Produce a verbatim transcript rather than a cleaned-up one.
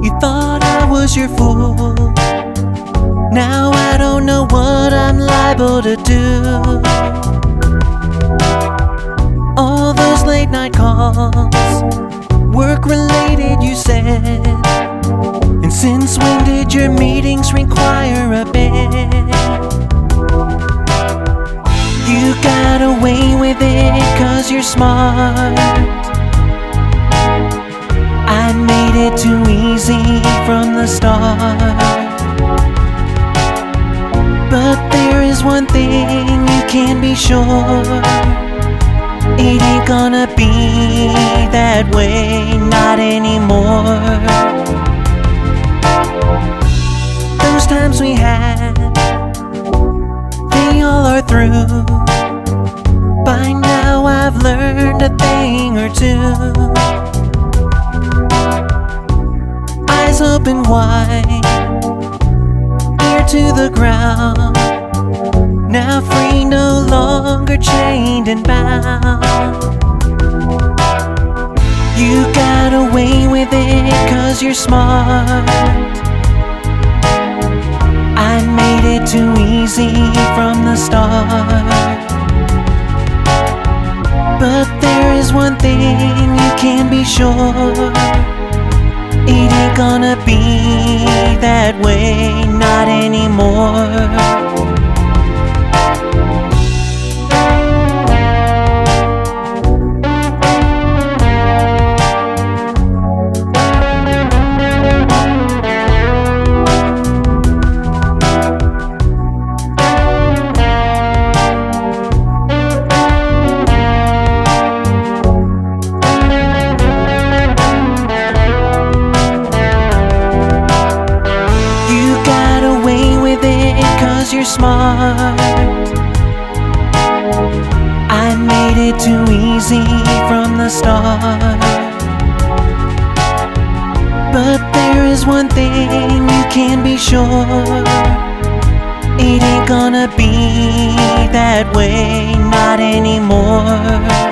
You thought I was your fool. Now I don't know what I'm liable to do. All those late night calls, work related you said. And since when did your meetings require a bed? You got away with it cause you're smart. I made it too easy from the start. But there is one thing you can be sure, it ain't gonna be that way, not anymore. Those times we had, they all are through. By now I've learned a thing or two. Eyes open wide, ear to the ground. Now free, no longer chained and bound. You got away with it cause you're smart. I made it too easy from the start. But there is one thing you can be sure, it ain't gonna be that way, not anymore. You're smart. I made it too easy from the start. But there is one thing you can be sure, it ain't gonna be that way, not anymore.